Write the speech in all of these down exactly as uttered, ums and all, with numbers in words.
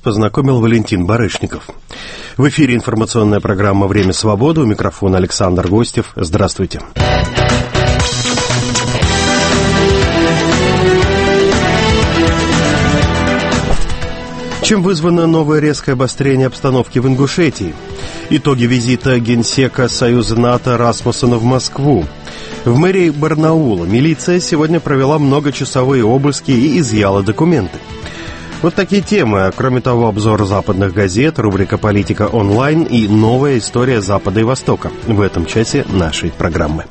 познакомил Валентин Барышников. В эфире информационная программа «Время свободы». У микрофона Александр Гостев. Здравствуйте. Чем вызвано новое резкое обострение обстановки в Ингушетии? Итоги визита генсека Союза НАТО Расмуссена в Москву. В мэрии Барнаула милиция сегодня провела многочасовые обыски и изъяла документы. Вот такие темы, а кроме того, обзор западных газет, рубрика «Политика онлайн» и новая история Запада и Востока в этом часе нашей программы.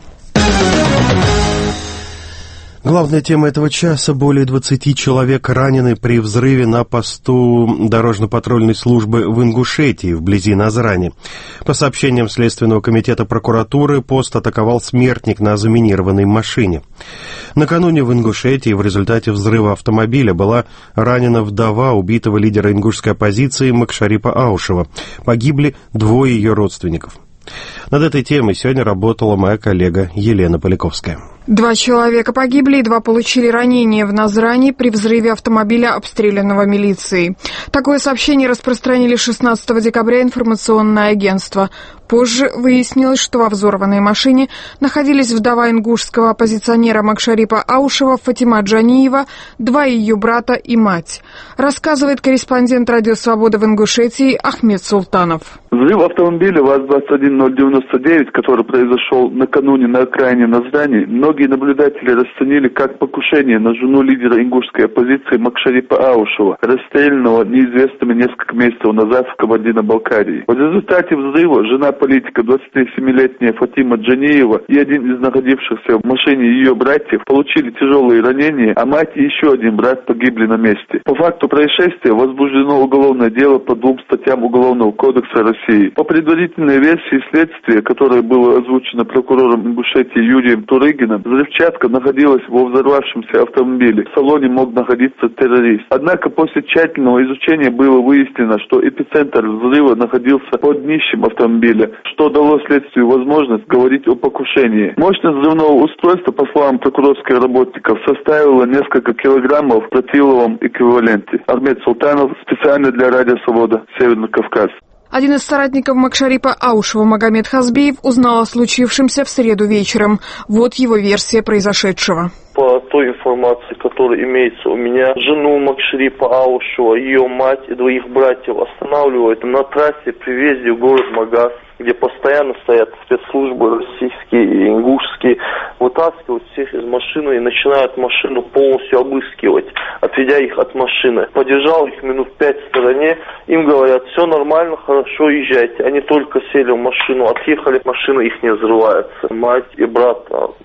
Главная тема этого часа – более двадцати человек ранены при взрыве на посту дорожно-патрульной службы в Ингушетии, вблизи Назрани. По сообщениям Следственного комитета прокуратуры, пост атаковал смертник на заминированной машине. Накануне в Ингушетии в результате взрыва автомобиля была ранена вдова убитого лидера ингушской оппозиции Макшарипа Аушева. Погибли двое ее родственников. Над этой темой сегодня работала моя коллега Елена Поляковская. Два человека погибли и два получили ранения в Назрани при взрыве автомобиля, обстрелянного милицией. Такое сообщение распространили шестнадцатого декабря информационное агентство. Позже выяснилось, что во взорванной машине находились вдова ингушского оппозиционера Макшарипа Аушева Фатима Джаниева, два ее брата и мать. Рассказывает корреспондент Радио Свобода в Ингушетии Ахмед Султанов. Взрыв автомобиля ВАЗ двадцать один ноль девяносто девять, который произошел накануне на окраине Назрани, многие наблюдатели расценили как покушение на жену лидера ингушской оппозиции Макшарипа Аушева, расстрелянного неизвестными несколько месяцев назад в Кабардино-Балкарии. В результате взрыва жена политика, двадцатисемилетняя Фатима Джаниева, и один из находившихся в машине ее братьев получили тяжелые ранения, а мать и еще один брат погибли на месте. По факту происшествия возбуждено уголовное дело по двум статьям Уголовного кодекса России. По предварительной версии следствия, которое было озвучено прокурором Ингушетии Юрием Турыгиным, взрывчатка находилась во взорвавшемся автомобиле. В салоне мог находиться террорист. Однако после тщательного изучения было выяснено, что эпицентр взрыва находился под днищем автомобиля, что дало следствию возможность говорить о покушении. Мощность взрывного устройства, по словам прокурорских работников, составила несколько килограммов в тротиловом эквиваленте. Ахмед Султанов, специально для Радио Свобода, Северный Кавказ. Один из соратников Макшарипа Аушева, Магомед Хазбиев, узнал о случившемся в среду вечером. Вот его версия произошедшего. По той информации, которая имеется у меня, жену Макшарипа Аушева, ее мать и двоих братьев останавливают на трассе при въезде в город Магаз, где постоянно стоят спецслужбы российские и ингушские, вытаскивают всех из машины и начинают машину полностью обыскивать, отведя их от машины. Подержал их минут пять в стороне, им говорят: все нормально, хорошо, езжайте. Они только сели в машину, отъехали, машина их не взрывается. Мать и брат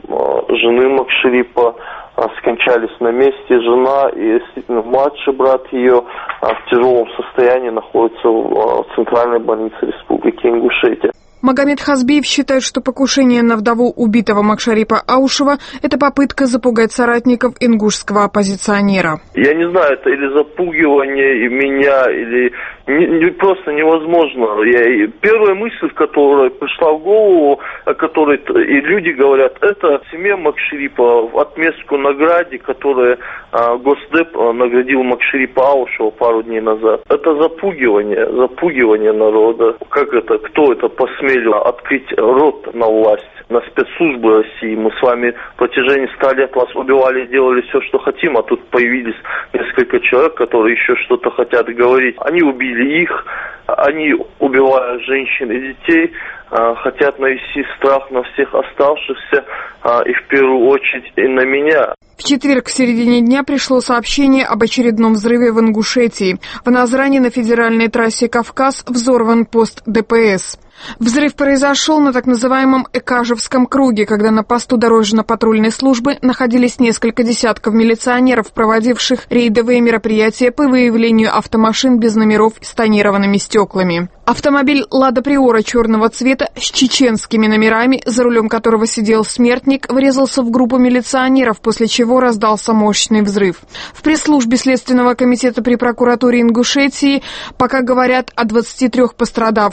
жены Макшарипа скончались на месте. Жена и младший брат ее в тяжелом состоянии находятся в центральной больнице Республики Ингушетия. Магомед Хазбиев считает, что покушение на вдову убитого Макшарипа Аушева – это попытка запугать соратников ингушского оппозиционера. Я не знаю, это или запугивание и меня, или не, не, просто невозможно. Я, первая мысль, которая пришла в голову, о которой и люди говорят, это семья Макшарипа в отместку награде, которую а, Госдеп наградил Макшарипа Аушева пару дней назад. Это запугивание, запугивание народа. Как это, кто это посмел открыть рот на власть, на спецслужбы России? Мы с вами в протяжении ста лет вас убивали и делали все, что хотим, а тут появились несколько человек, которые еще что-то хотят говорить. Они убили их, они, убивая женщин и детей, хотят навести страх на всех оставшихся, и в первую очередь и на меня. В четверг в середине дня пришло сообщение об очередном взрыве в Ингушетии. В Назрани на федеральной трассе Кавказ взорван пост ДПС. Взрыв произошел на так называемом Экажевском круге, когда на посту дорожно-патрульной службы находились несколько десятков милиционеров, проводивших рейдовые мероприятия по выявлению автомашин без номеров с тонированными стеклами. Автомобиль «Лада Приора» черного цвета с чеченскими номерами, за рулем которого сидел смертник, врезался в группу милиционеров, после чего раздался мощный взрыв. В пресс-службе Следственного комитета при прокуратуре Ингушетии пока говорят о двадцати трёх пострадавших.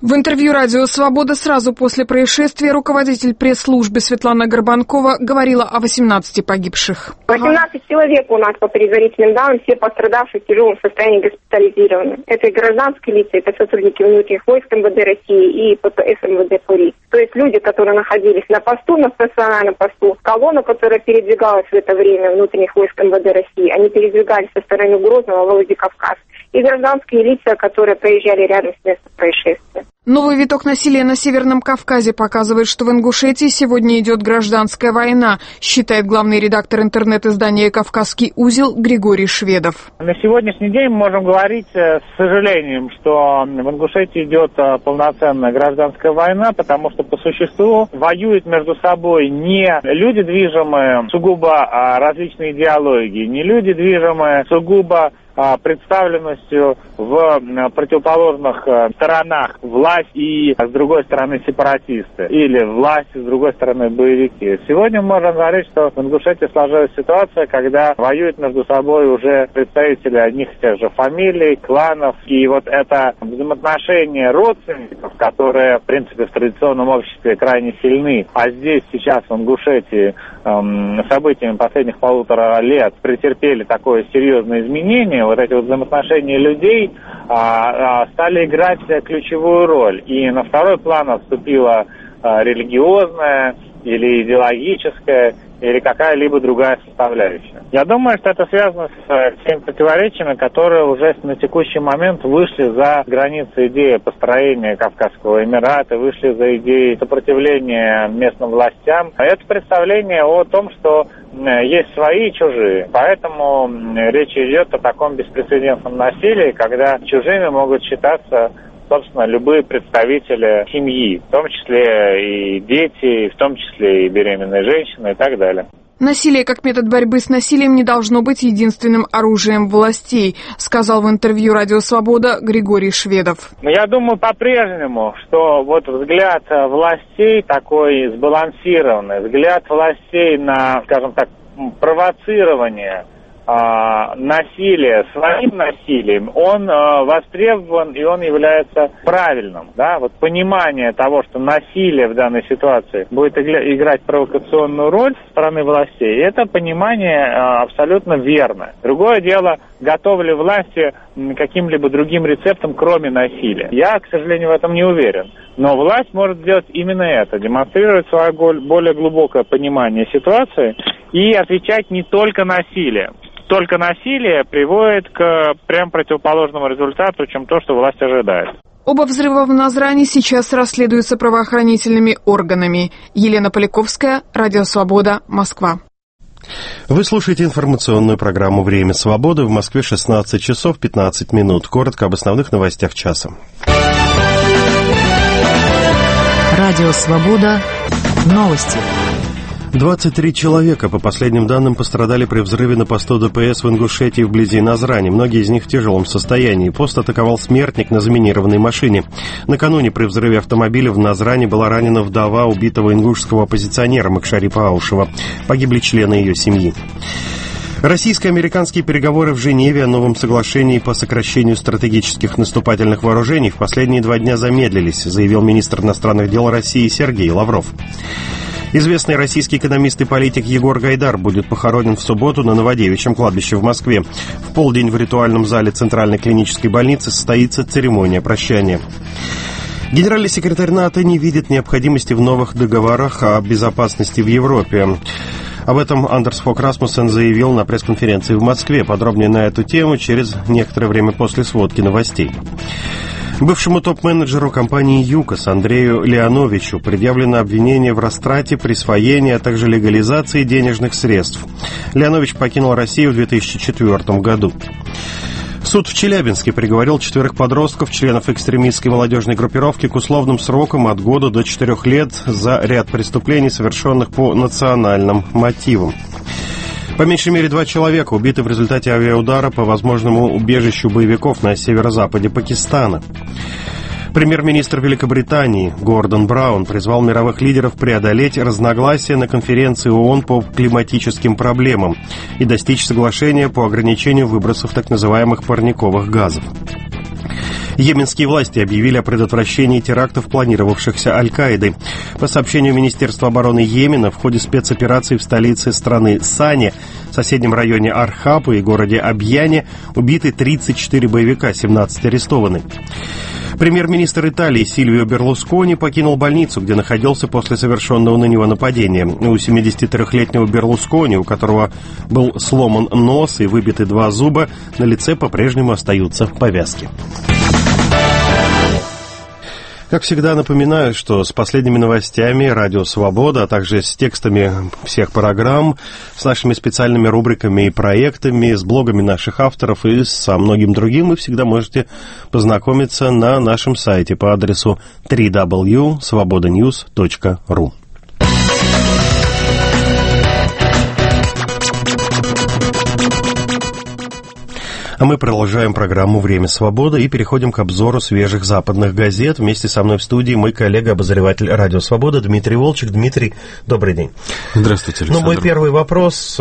В интервью «Радио Свобода» сразу после происшествия руководитель пресс-службы Светлана Горбанкова говорила о восемнадцати погибших. восемнадцать человек у нас по предварительным данным, все пострадавшие в тяжелом состоянии госпитализированы. Это и гражданские лица, это сотрудники внутренних войск эм вэ дэ России и пэ пэ эс эм вэ дэ ПУРИ. То есть люди, которые находились на посту, на стационарном посту, колонна, которая передвигалась в это время внутренних войск эм вэ дэ России, они передвигались со стороны Грозного в Владикавказ. И гражданские лица, которые проезжали рядом с местом происшествия. Новый виток насилия на Северном Кавказе показывает, что в Ингушетии сегодня идет гражданская война, считает главный редактор интернет-издания «Кавказский узел» Григорий Шведов. На сегодняшний день мы можем говорить с сожалением, что в Ингушетии идет полноценная гражданская война, потому что по существу воюют между собой не люди, движимые сугубо различной идеологией, не люди, движимые сугубо представленностью в противоположных сторонах власть и, с другой стороны, сепаратисты. Или власть, с другой стороны, боевики. Сегодня мы можем говорить, что в Ингушетии сложилась ситуация, когда воюют между собой уже представители одних и тех же фамилий, кланов. И вот это взаимоотношение родственников, которые, в принципе, в традиционном обществе крайне сильны, а здесь сейчас в Ингушетии эм, событиями последних полутора лет претерпели такое серьезное изменение, вот эти вот взаимоотношения людей а, а, стали играть ключевую роль. И на второй план отступила а, религиозная или идеологическая, или какая-либо другая составляющая. Я думаю, что это связано с теми противоречиями, которые уже на текущий момент вышли за границы идеи построения Кавказского Эмирата, вышли за идеи сопротивления местным властям. А это представление о том, что есть свои и чужие. Поэтому речь идет о таком беспрецедентном насилии, когда чужими могут считаться, собственно, любые представители семьи, в том числе и дети, в том числе и беременные женщины и так далее. Насилие как метод борьбы с насилием не должно быть единственным оружием властей, сказал в интервью «Радио Свобода» Григорий Шведов. Я думаю по-прежнему, что вот взгляд властей такой сбалансированный, взгляд властей на, скажем так, провоцирование а, насилия своим насилием, он а, востребован и он является правильным. Да? Вот понимание того, что насилие в данной ситуации будет играть провокационную роль со стороны властей, это понимание а, абсолютно верно. Другое дело, готовы ли власти каким-либо другим рецептом, кроме насилия. Я, к сожалению, в этом не уверен. Но власть может сделать именно это, демонстрировать свое более глубокое понимание ситуации и отвечать не только насилием. Только насилие приводит к прям противоположному результату, чем то, что власть ожидает. Оба взрыва в Назрани сейчас расследуются правоохранительными органами. Елена Поляковская, Радио Свобода, Москва. Вы слушаете информационную программу «Время свободы». В Москве шестнадцать часов пятнадцать минут. Коротко об основных новостях часа. Радио Свобода. Новости. двадцать три человека, по последним данным, пострадали при взрыве на посту дэ пэ эс в Ингушетии вблизи Назрани. Многие из них в тяжелом состоянии. Пост атаковал смертник на заминированной машине. Накануне при взрыве автомобиля в Назрани была ранена вдова убитого ингушского оппозиционера Макшарипа Аушева. Погибли члены ее семьи. Российско-американские переговоры в Женеве о новом соглашении по сокращению стратегических наступательных вооружений в последние два дня замедлились, заявил министр иностранных дел России Сергей Лавров. Известный российский экономист и политик Егор Гайдар будет похоронен в субботу на Новодевичьем кладбище в Москве. В полдень в ритуальном зале Центральной клинической больницы состоится церемония прощания. Генеральный секретарь НАТО не видит необходимости в новых договорах о безопасности в Европе. Об этом Андерс Фок Расмуссен заявил на пресс-конференции в Москве. Подробнее на эту тему через некоторое время после сводки новостей. Бывшему топ-менеджеру компании «ЮКОС» Андрею Леоновичу предъявлено обвинение в растрате, присвоении, а также легализации денежных средств. Леонович покинул Россию в две тысячи четвёртом году. Суд в Челябинске приговорил четверых подростков, членов экстремистской молодежной группировки, к условным срокам от года до четырех лет за ряд преступлений, совершенных по национальным мотивам. По меньшей мере два человека убиты в результате авиаудара по возможному убежищу боевиков на северо-западе Пакистана. Премьер-министр Великобритании Гордон Браун призвал мировых лидеров преодолеть разногласия на конференции ООН по климатическим проблемам и достичь соглашения по ограничению выбросов так называемых парниковых газов. Йеменские власти объявили о предотвращении терактов, планировавшихся Аль-Каидой. По сообщению Министерства обороны Йемена, в ходе спецоперации в столице страны Сане, в соседнем районе Архапы и городе Абьяне, убиты тридцать четыре боевика, семнадцать арестованы. Премьер-министр Италии Сильвио Берлускони покинул больницу, где находился после совершенного на него нападения. У семидесятитрёхлетнего Берлускони, у которого был сломан нос и выбиты два зуба, на лице по-прежнему остаются повязки. Как всегда, напоминаю, что с последними новостями «Радио Свобода», а также с текстами всех программ, с нашими специальными рубриками и проектами, с блогами наших авторов и со многим другим вы всегда можете познакомиться на нашем сайте по адресу дабл ю дабл ю дабл ю точка свобода ньюс точка ру. А мы продолжаем программу «Время свободы» и переходим к обзору свежих западных газет. Вместе со мной в студии мой коллега, обозреватель «Радио Свобода» Дмитрий Волчек. Дмитрий, добрый день. Здравствуйте, Александр. Ну, мой первый вопрос.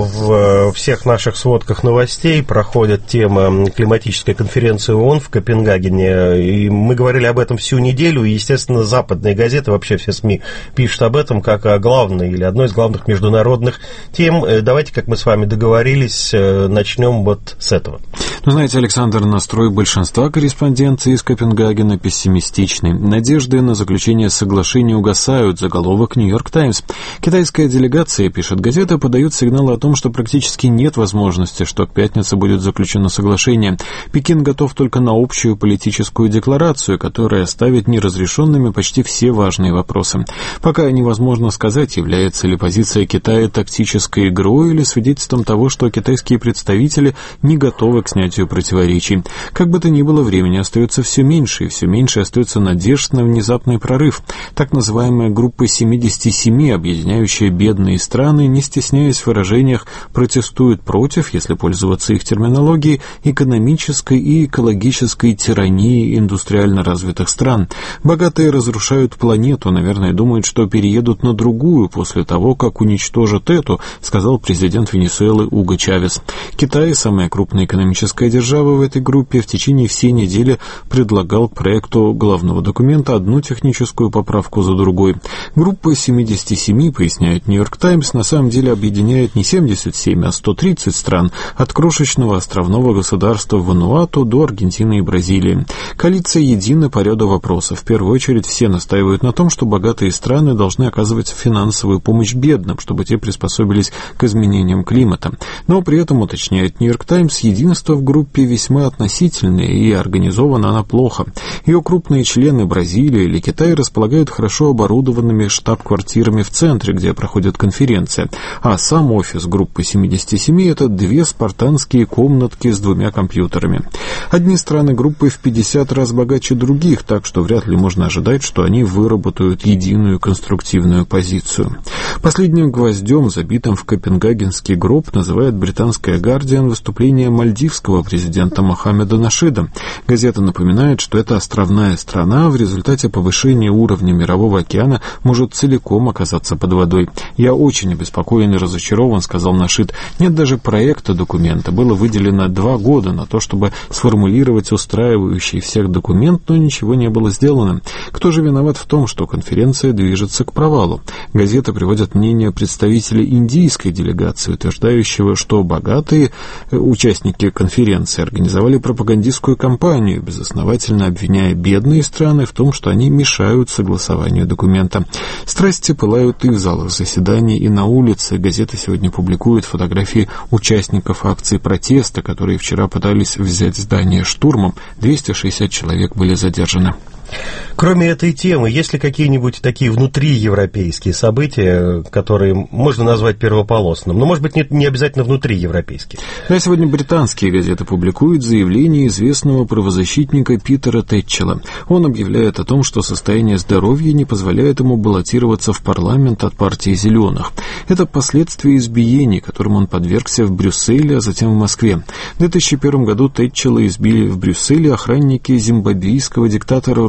В всех наших сводках новостей проходит тема климатической конференции ООН в Копенгагене. И мы говорили об этом всю неделю. И, естественно, западные газеты, вообще все СМИ пишут об этом как о главной или одной из главных международных тем. Давайте, как мы с вами договорились, начнем вот с этого. Ну, знаете, Александр, настрой большинства корреспондентов из Копенгагена пессимистичный. Надежды на заключение соглашения угасают. Заголовок «Нью-Йорк Таймс». Китайская делегация, пишет газета, подает сигналы о том, что практически нет возможности, что к пятнице будет заключено соглашение. Пекин готов только на общую политическую декларацию, которая оставит неразрешенными почти все важные вопросы. Пока невозможно сказать, является ли позиция Китая тактической игрой или свидетельством того, что китайские представители не готовы к снятию противоречий. Как бы то ни было, времени остается все меньше, и все меньше остается надежд на внезапный прорыв. Так называемая группа семидесяти семи, объединяющая бедные страны, не стесняясь в выражениях, протестует против, если пользоваться их терминологией, экономической и экологической тирании индустриально развитых стран. Богатые разрушают планету, наверное, думают, что переедут на другую после того, как уничтожат эту, сказал президент Венесуэлы Уго Чавес. Китай, самая крупная экономическая держава в этой группе, в течение всей недели предлагал к проекту главного документа одну техническую поправку за другой. Группа семидесяти семи, поясняет «Нью-Йорк Таймс», на самом деле объединяет не семьдесят семь, а сто тридцать стран, от крошечного островного государства Вануату до Аргентины и Бразилии. Коалиция едина по ряду вопросов. В первую очередь все настаивают на том, что богатые страны должны оказывать финансовую помощь бедным, чтобы те приспособились к изменениям климата. Но при этом, уточняет «Нью-Йорк Таймс», единство в группе весьма относительное, и организована она плохо. Ее крупные члены Бразилия или Китай располагают хорошо оборудованными штаб-квартирами в центре, где проходит конференция, а сам офис группы семидесяти семи — это две спартанские комнатки с двумя компьютерами. Одни страны группы в пятьдесят раз богаче других, так что вряд ли можно ожидать, что они выработают единую конструктивную позицию. Последним гвоздем, забитым в копенгагенский гроб, называет британская «Гардиан» выступление мальдивского президента Мохаммеда Нашида. Газета напоминает, что эта островная страна в результате повышения уровня Мирового океана может целиком оказаться под водой. «Я очень обеспокоен и разочарован», — сказал Нашид. «Нет даже проекта документа. Было выделено два года на то, чтобы сформулировать устраивающий всех документ, но ничего не было сделано. Кто же виноват в том, что конференция движется к провалу?» Газета приводит мнение представителя индийской делегации, утверждающего, что богатые участники конференции организовали пропагандистскую кампанию, безосновательно обвиняя бедные страны в том, что они мешают согласованию документа. Страсти пылают и в залах заседаний, и на улице. Газета сегодня публикует фотографии участников акции протеста, которые вчера пытались взять здание штурмом. двести шестьдесят человек были задержаны. Кроме этой темы, есть ли какие-нибудь такие внутриевропейские события, которые можно назвать первополосным? Но, может быть, не, не обязательно внутриевропейские. Да, сегодня британские газеты публикуют заявление известного правозащитника Питера Тэтчела. Он объявляет о том, что состояние здоровья не позволяет ему баллотироваться в парламент от партии «Зеленых». Это последствия избиений, которым он подвергся в Брюсселе, а затем в Москве. В две тысячи первом году Тэтчела избили в Брюсселе охранники зимбабвийского диктатора Роберта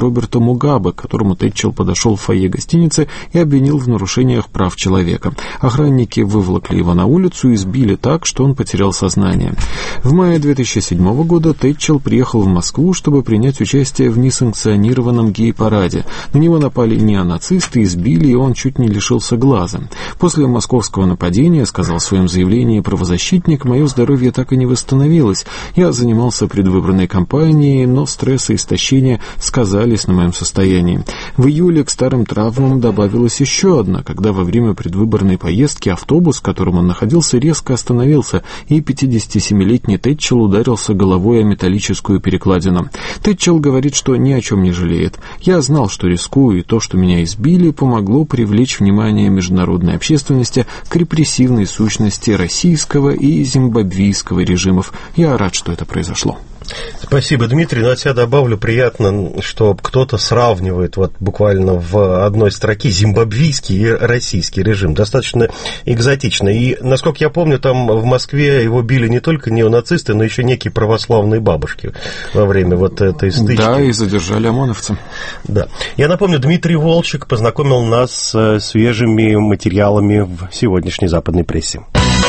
Роберту Мугабе, к которому Тэтчел подошел в фойе гостиницы и обвинил в нарушениях прав человека. Охранники выволокли его на улицу и избили так, что он потерял сознание. В мае две тысячи седьмого года Тэтчел приехал в Москву, чтобы принять участие в несанкционированном гей-параде. На него напали неонацисты, избили, и он чуть не лишился глаза. После московского нападения, сказал в своем заявлении правозащитник, мое здоровье так и не восстановилось. Я занимался предвыборной кампанией, но стресс и истощение сказались на моем состоянии. В июле к старым травмам добавилась еще одна, когда во время предвыборной поездки автобус, в котором он находился, резко остановился, и пятидесятисемилетний Тэтчел ударился головой о металлическую перекладину. Тэтчел говорит, что ни о чем не жалеет. «Я знал, что рискую, и то, что меня избили, помогло привлечь внимание международной общественности к репрессивной сущности российского и зимбабвийского режимов. Я рад, что это произошло». Спасибо, Дмитрий. Но от себя добавлю, приятно, что кто-то сравнивает вот буквально в одной строке зимбабвийский и российский режим. Достаточно экзотично. И, насколько я помню, там в Москве его били не только неонацисты, но еще некие православные бабушки во время вот этой стычки. Да, и задержали ОМОНовца. Да. Я напомню, Дмитрий Волчек познакомил нас с свежими материалами в сегодняшней западной прессе.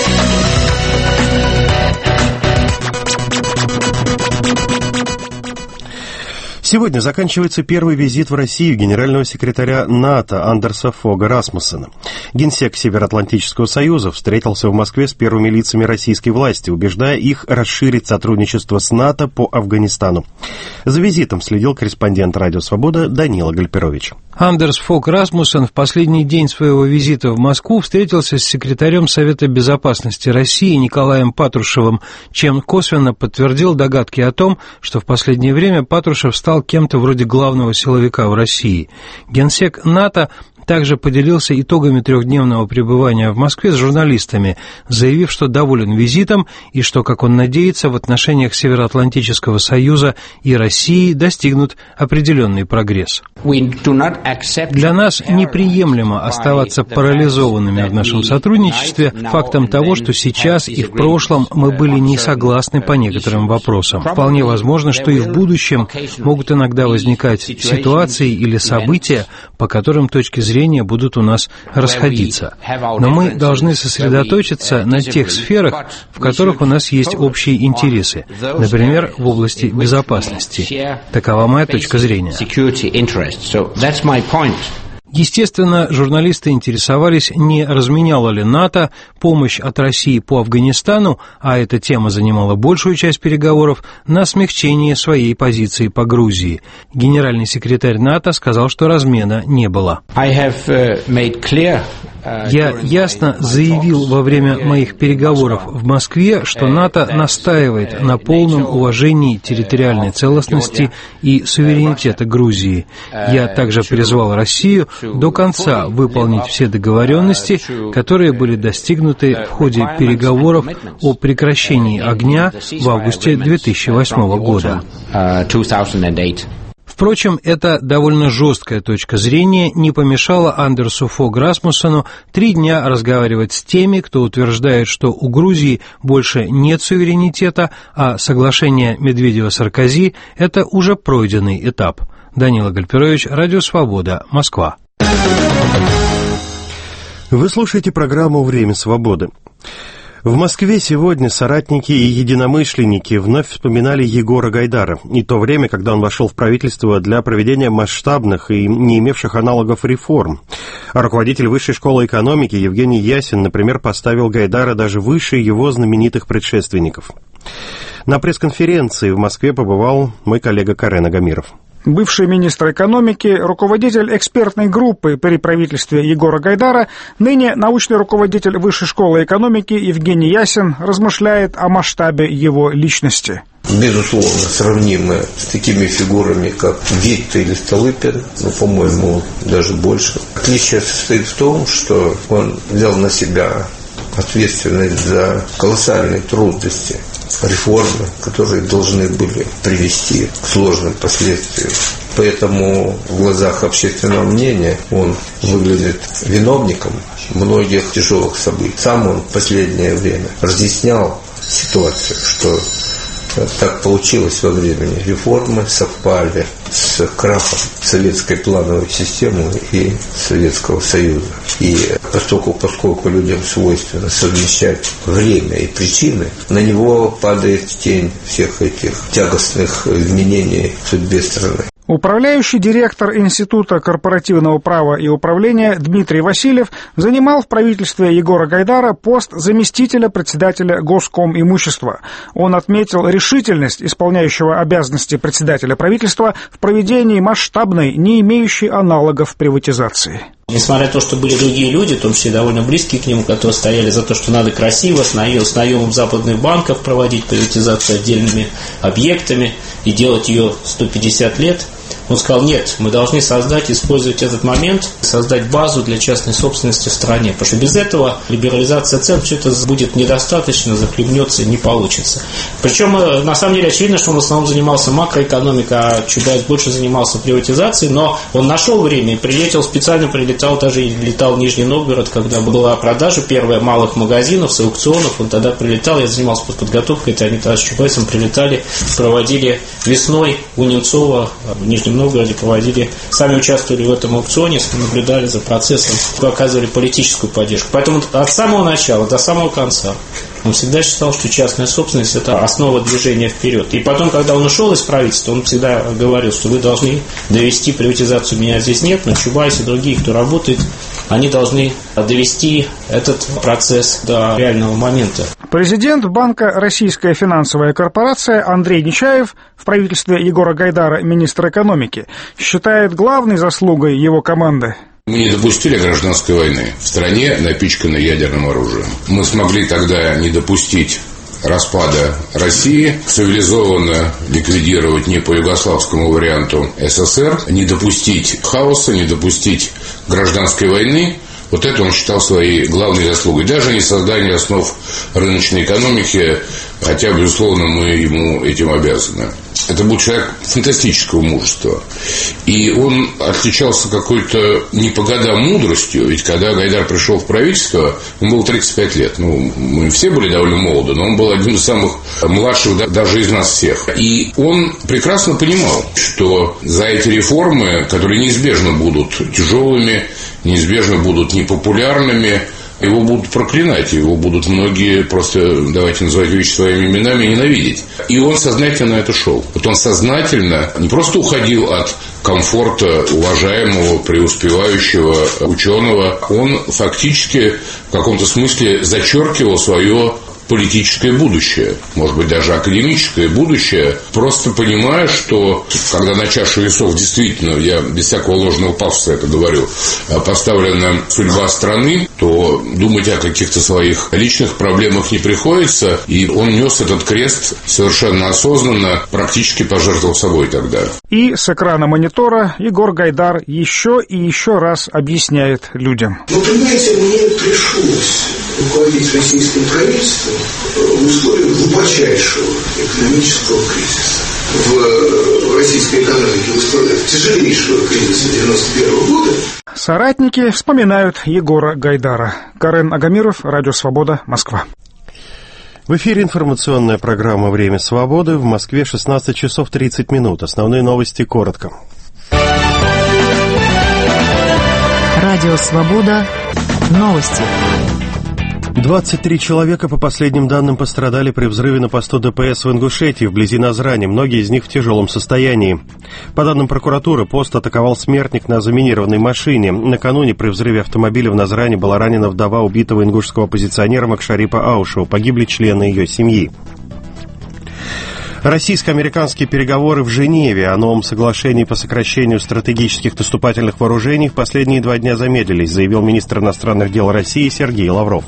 Сегодня заканчивается первый визит в Россию генерального секретаря НАТО Андерса Фога Расмуссена. Генсек Североатлантического союза встретился в Москве с первыми лицами российской власти, убеждая их расширить сотрудничество с НАТО по Афганистану. За визитом следил корреспондент «Радио Свобода» Данила Гальперович. Андерс Фог Расмуссен в последний день своего визита в Москву встретился с секретарем Совета безопасности России Николаем Патрушевым, чем косвенно подтвердил догадки о том, что в последнее время Патрушев стал кем-то вроде главного силовика в России. Генсек НАТО также поделился итогами трехдневного пребывания в Москве с журналистами, заявив, что доволен визитом и что, как он надеется, в отношениях Североатлантического союза и России достигнут определенный прогресс. Для нас неприемлемо оставаться парализованными в нашем сотрудничестве фактом того, что сейчас и в прошлом мы были не согласны по некоторым вопросам. Вполне возможно, что и в будущем могут иногда возникать ситуации или события, по которым точки зрения будут у нас расходиться. Но мы должны сосредоточиться на тех сферах, в которых у нас есть общие интересы, например, в области безопасности. Такова моя точка зрения. Естественно, журналисты интересовались, не разменяла ли НАТО помощь от России по Афганистану, а эта тема занимала большую часть переговоров, на смягчение своей позиции по Грузии. Генеральный секретарь НАТО сказал, что размена не было. Я ясно заявил во время моих переговоров в Москве, что НАТО настаивает на полном уважении территориальной целостности и суверенитета Грузии. Я также призвал Россию до конца выполнить все договоренности, которые были достигнуты в ходе переговоров о прекращении огня в августе две тысячи восьмого года. Впрочем, эта довольно жесткая точка зрения не помешала Андерсу Фог Расмуссену три дня разговаривать с теми, кто утверждает, что у Грузии больше нет суверенитета, а соглашение Медведева-Саркози – это уже пройденный этап. Данила Гальперович, Радио Свобода, Москва. Вы слушаете программу «Время свободы». В Москве сегодня соратники и единомышленники вновь вспоминали Егора Гайдара и то время, когда он вошел в правительство для проведения масштабных и не имевших аналогов реформ. А руководитель Высшей школы экономики Евгений Ясин, например, поставил Гайдара даже выше его знаменитых предшественников. На пресс-конференции в Москве побывал мой коллега Карен Агамиров. Бывший министр экономики, руководитель экспертной группы при правительстве Егора Гайдара, ныне научный руководитель Высшей школы экономики Евгений Ясин размышляет о масштабе его личности. Безусловно, сравнимы с такими фигурами, как Витте или Столыпин, но, по-моему, даже больше. Отличие состоит в том, что он взял на себя ответственность за колоссальные трудности, реформы, которые должны были привести к сложным последствиям. Поэтому в глазах общественного мнения он выглядит виновником многих тяжелых событий. Сам он в последнее время разъяснял ситуацию, что Так получилось во времени. Реформы совпали с крахом советской плановой системы и Советского Союза. И поскольку, поскольку людям свойственно совмещать время и причины, на него падает тень всех этих тягостных изменений в судьбе страны. Управляющий директор Института корпоративного права и управления Дмитрий Васильев занимал в правительстве Егора Гайдара пост заместителя председателя Госкомимущества. Он отметил решительность исполняющего обязанности председателя правительства в проведении масштабной, не имеющей аналогов приватизации. Несмотря на то, что были другие люди, в том числе довольно близкие к нему, которые стояли за то, что надо красиво, с наемом западных банков проводить приватизацию отдельными объектами и делать ее сто пятьдесят лет, он сказал: нет, мы должны создать, использовать этот момент, создать базу для частной собственности в стране, потому что без этого либерализация цен, все это будет недостаточно, захлебнется, не получится. Причем, на самом деле, очевидно, что он в основном занимался макроэкономикой, а Чубайс больше занимался приватизацией, но он нашел время и прилетел, специально прилетал, даже летал в Нижний Новгород, когда была продажа первая малых магазинов с аукционов, он тогда прилетал, я занимался подготовкой, это они тогда с Чубайсом прилетали, проводили весной у Немцова в Нижнем Новгороде, проводили, сами участвовали в этом аукционе, наблюдали за процессом, оказывали политическую поддержку. Поэтому от самого начала до самого конца он всегда считал, что частная собственность – это основа движения вперед. И потом, когда он ушел из правительства, он всегда говорил, что вы должны довести приватизацию, меня здесь нет, но Чубайс и другие, кто работает, они должны довести этот процесс до реального момента. Президент Банка «Российская финансовая корпорация» Андрей Нечаев в правительстве Егора Гайдара, министр экономики, считает главной заслугой его команды. Мы не допустили гражданской войны в стране, напичканной ядерным оружием. Мы смогли тогда не допустить распада России, цивилизованно ликвидировать не по югославскому варианту СССР, не допустить хаоса, не допустить гражданской войны. Вот это он считал своей главной заслугой. Даже не создание основ рыночной экономики, хотя, безусловно, мы ему этим обязаны. Это был человек фантастического мужества. И он отличался какой-то не по годам мудростью. Ведь когда Гайдар пришел в правительство, ему было тридцать пять лет. Ну, мы все были довольно молоды, но он был одним из самых младших даже из нас всех. И он прекрасно понимал, что за эти реформы, которые неизбежно будут тяжелыми, неизбежно будут непопулярными, его будут проклинать, его будут многие, просто давайте называть вещи своими именами, ненавидеть. И он сознательно на это шел. Вот он сознательно не просто уходил от комфорта уважаемого, преуспевающего ученого, он фактически в каком-то смысле зачеркивал свое политическое будущее, может быть, даже академическое будущее, просто понимая, что когда на чашу весов действительно, я без всякого ложного пафоса это говорю, поставлена судьба страны, то думать о каких-то своих личных проблемах не приходится, и он нес этот крест совершенно осознанно, практически пожертвовал собой тогда. И с экрана монитора Егор Гайдар еще и еще раз объясняет людям. Вы понимаете, мне пришлось руководить российским правительством в условиях глубочайшего экономического кризиса. В российской экономике в условиях тяжелейшего кризиса девяносто первого года. Соратники вспоминают Егора Гайдара. Карен Агамиров, Радио Свобода, Москва. В эфире информационная программа «Время свободы». В Москве шестнадцать часов тридцать минут. Основные новости коротко. Радио Свобода. Новости. двадцать три человека, по последним данным, пострадали при взрыве на посту ДПС в Ингушетии, вблизи Назрани, многие из них в тяжелом состоянии. По данным прокуратуры, пост атаковал смертник на заминированной машине. Накануне при взрыве автомобиля в Назрани была ранена вдова убитого ингушского оппозиционера Макшарипа Аушева, погибли члены ее семьи. Российско-американские переговоры в Женеве о новом соглашении по сокращению стратегических наступательных вооружений в последние два дня замедлились, заявил министр иностранных дел России Сергей Лавров.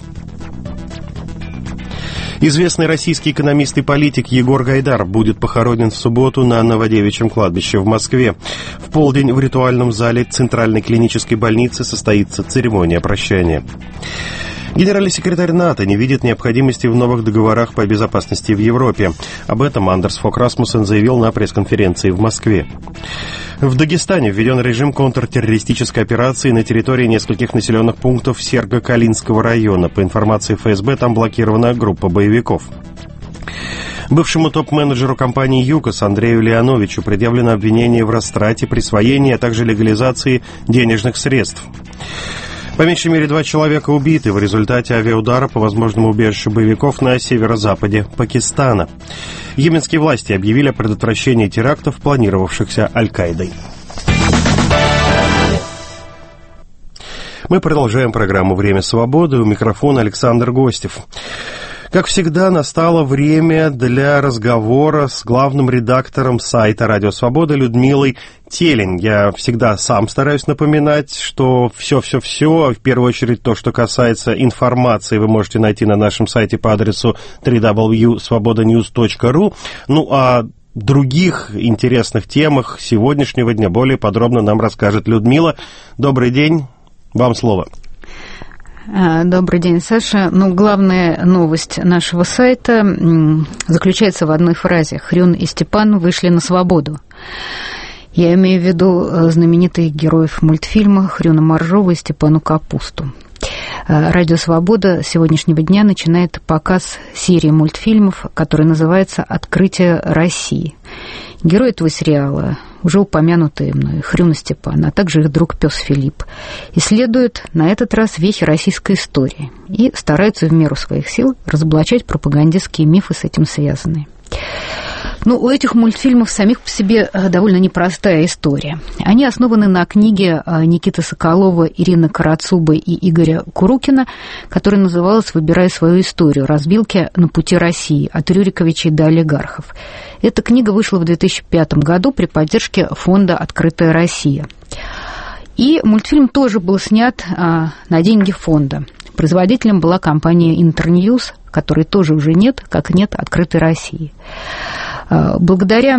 Известный российский экономист и политик Егор Гайдар будет похоронен в субботу на Новодевичьем кладбище в Москве. В полдень в ритуальном зале Центральной клинической больницы состоится церемония прощания. Генеральный секретарь НАТО не видит необходимости в новых договорах по безопасности в Европе. Об этом Андерс Фок Расмуссен заявил на пресс-конференции в Москве. В Дагестане введен режим контртеррористической операции на территории нескольких населенных пунктов Серго-Калинского района. По информации эф эс бэ, там блокирована группа боевиков. Бывшему топ-менеджеру компании «ЮКОС» Андрею Леоновичу предъявлено обвинение в растрате, присвоении, а также легализации денежных средств. По меньшей мере два человека убиты в результате авиаудара по возможному убежищу боевиков на северо-западе Пакистана. Йеменские власти объявили о предотвращении терактов, планировавшихся Аль-Каидой. Мы продолжаем программу «Время свободы». У микрофона Александр Гостев. Как всегда, настало время для разговора с главным редактором сайта «Радио Свобода» Людмилой Телень. Я всегда сам стараюсь напоминать, что все-все-все, в первую очередь то, что касается информации, вы можете найти на нашем сайте по адресу дабл ю дабл ю дабл ю точка свобода ньюс точка ру. Ну, а других интересных темах сегодняшнего дня более подробно нам расскажет Людмила. Добрый день, вам слово. Добрый день, Саша. Ну, главная новость нашего сайта заключается в одной фразе. Хрюн и Степан вышли на свободу. Я имею в виду знаменитых героев мультфильма Хрюна Моржова и Степану Капусту. Радио «Свобода» с сегодняшнего дня начинает показ серии мультфильмов, которая называется «Открытие России». Герой этого сериала, уже упомянутые мной Хрюн и Степан, а также их друг пес Филипп, исследуют на этот раз вехи российской истории и стараются в меру своих сил разоблачать пропагандистские мифы с этим связанные. Ну, у этих мультфильмов самих по себе довольно непростая история. Они основаны на книге Никиты Соколова, Ирины Карацубы и Игоря Курукина, которая называлась «Выбирай свою историю. Развилки на пути России. От Рюриковичей до олигархов». Эта книга вышла в две тысячи пятом году при поддержке фонда «Открытая Россия». И мультфильм тоже был снят на деньги фонда. Производителем была компания «Интерньюз», которой тоже уже нет, как нет «Открытой России». Благодаря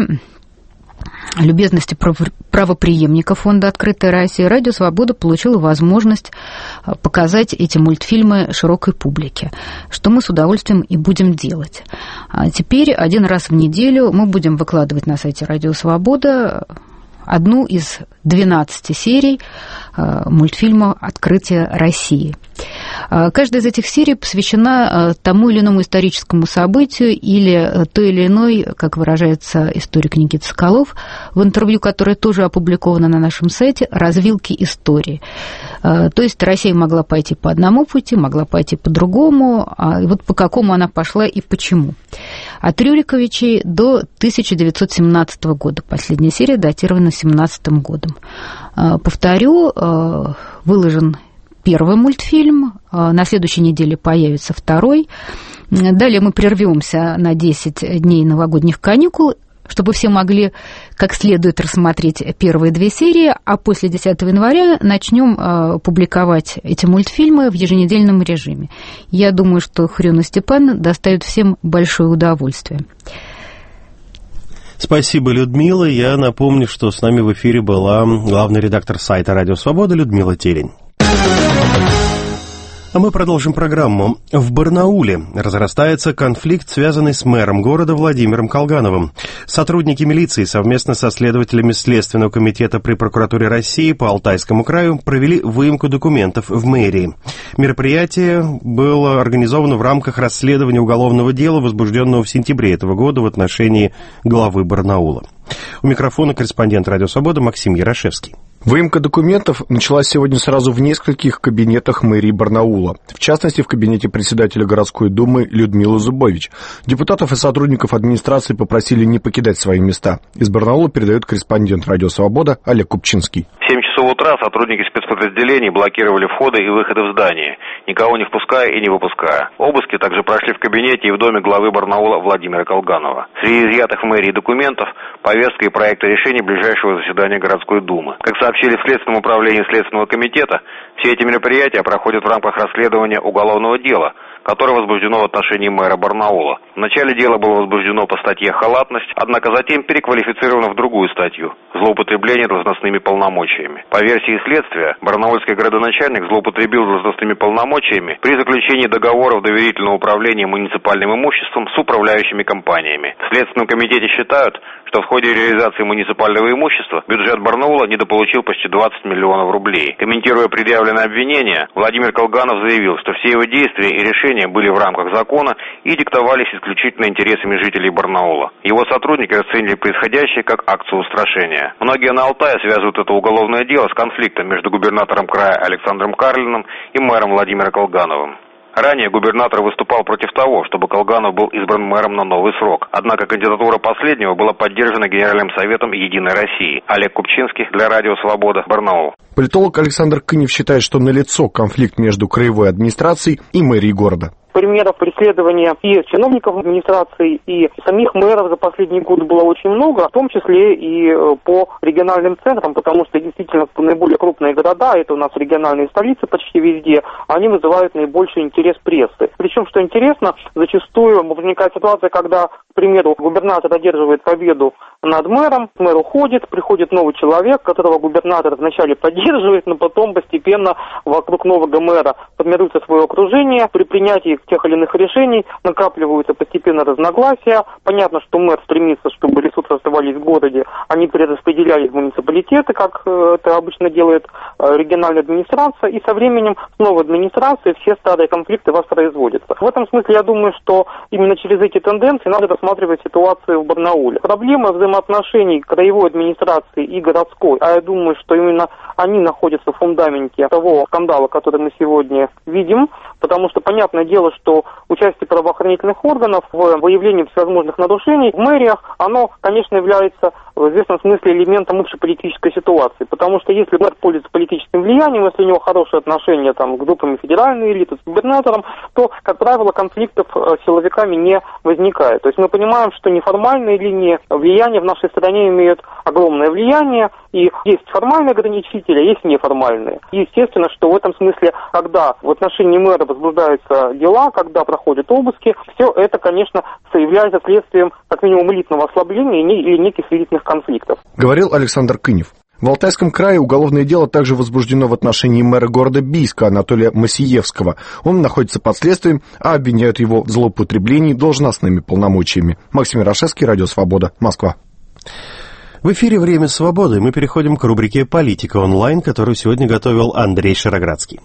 любезности правопреемника фонда «Открытая Россия» Радио «Свобода» получило возможность показать эти мультфильмы широкой публике, что мы с удовольствием и будем делать. А теперь один раз в неделю мы будем выкладывать на сайте Радио «Свобода» одну из двенадцати серий мультфильма «Открытие России». Каждая из этих серий посвящена тому или иному историческому событию или той или иной, как выражается историк Никита Соколов, в интервью, которое тоже опубликовано на нашем сайте, развилки истории. То есть Россия могла пойти по одному пути, могла пойти по другому, и вот по какому она пошла и почему. От Рюриковичей до тысяча девятьсот семнадцатого года. Последняя серия датирована семнадцатым годом. Повторю, выложен первый мультфильм, на следующей неделе появится второй. Далее мы прервемся на десять дней новогодних каникул, чтобы все могли как следует рассмотреть первые две серии, а после десятого января начнем публиковать эти мультфильмы в еженедельном режиме. Я думаю, что Хрюн и Степан доставят всем большое удовольствие. Спасибо, Людмила. Я напомню, что с нами в эфире была главный редактор сайта «Радио Свобода» Людмила Телень. А мы продолжим программу. В Барнауле разрастается конфликт, связанный с мэром города Владимиром Колгановым. Сотрудники милиции совместно со следователями Следственного комитета при прокуратуре России по Алтайскому краю провели выемку документов в мэрии. Мероприятие было организовано в рамках расследования уголовного дела, возбужденного в сентябре этого года в отношении главы Барнаула. У микрофона корреспондент «Радио Свобода» Максим Ярошевский. Выемка документов началась сегодня сразу в нескольких кабинетах мэрии Барнаула. В частности, в кабинете председателя городской думы Людмилы Зубович. Депутатов и сотрудников администрации попросили не покидать свои места. Из Барнаула передает корреспондент «Радио Свобода» Олег Купчинский. В семь часов утра сотрудники спецподразделений блокировали входы и выходы в здание, никого не впуская и не выпуская. Обыски также прошли в кабинете и в доме главы Барнаула Владимира Колганова. Среди изъятых в мэрии документов повестка и проекты решений ближайшего заседания городской думы. Как сообщили в Следственном управлении Следственного комитета, все эти мероприятия проходят в рамках расследования уголовного дела, которое возбуждено в отношении мэра Барнаула. В начале дела было возбуждено по статье «Халатность», однако затем переквалифицировано в другую статью – «Злоупотребление должностными полномочиями». По версии следствия, барнаульский градоначальник злоупотребил должностными полномочиями при заключении договоров доверительного управления муниципальным имуществом с управляющими компаниями. В Следственном комитете считают, что в ходе реализации муниципального имущества бюджет Барнаула недополучил почти двадцать миллионов рублей. Комментируя предъявленное обвинение, Владимир Колганов заявил, что все его действия и решения решения были в рамках закона и диктовались исключительно интересами жителей Барнаула. Его сотрудники расценили происходящее как акцию устрашения. Многие на Алтае связывают это уголовное дело с конфликтом между губернатором края Александром Карлиным и мэром Владимиром Колгановым. Ранее губернатор выступал против того, чтобы Колганов был избран мэром на новый срок. Однако кандидатура последнего была поддержана Генеральным советом «Единой России». Олег Купчинский для Радио Свобода, Барнаул. Политолог Александр Кынев считает, что налицо конфликт между краевой администрацией и мэрией города. Примеров преследования и чиновников администрации, и самих мэров за последние годы было очень много, в том числе и по региональным центрам, потому что действительно наиболее крупные города, это у нас региональные столицы почти везде, они вызывают наибольший интерес прессы. Причем, что интересно, зачастую возникает ситуация, когда, к примеру, губернатор одерживает победу над мэром, мэр уходит, приходит новый человек, которого губернатор вначале поддерживает, но потом постепенно вокруг нового мэра формируется свое окружение, при принятии тех или иных решений накапливаются постепенно разногласия. Понятно, что мэр стремится, чтобы ресурсы оставались в городе, они перераспределялись в муниципалитеты, как это обычно делает региональная администрация, и со временем с новой администрацией все старые конфликты воспроизводятся. В этом смысле я думаю, что именно через эти тенденции надо рассматривать ситуацию в Барнауле. Проблема взаимоотношений краевой администрации и городской, а я думаю, что именно они находятся в фундаменте того скандала, который мы сегодня видим, потому что понятное дело, что участие правоохранительных органов в выявлении всевозможных нарушений в мэриях, оно, конечно, является в известном смысле элементом общеполитической ситуации, потому что если мэр пользуется политическим влиянием, если у него хорошие отношения там, с группами федеральной элиты, с губернатором, то, как правило, конфликтов с силовиками не возникает. То есть мы понимаем, что неформальные линии влияния в нашей стране имеют огромное влияние, и есть формальные ограничители, а есть неформальные. И естественно, что в этом смысле, когда в отношении мэра возбуждаются дела, когда проходят обыски, все это, конечно, является следствием, как минимум, элитного ослабления или неких элитных конфликтов. Говорил Александр Кынев. В Алтайском крае уголовное дело также возбуждено в отношении мэра города Бийска Анатолия Масиевского. Он находится под следствием, а обвиняют его в злоупотреблении должностными полномочиями. Максим Ярошевский, Радио Свобода, Москва. В эфире «Время свободы». Мы переходим к рубрике «Политика онлайн», которую сегодня готовил Андрей Шароградский.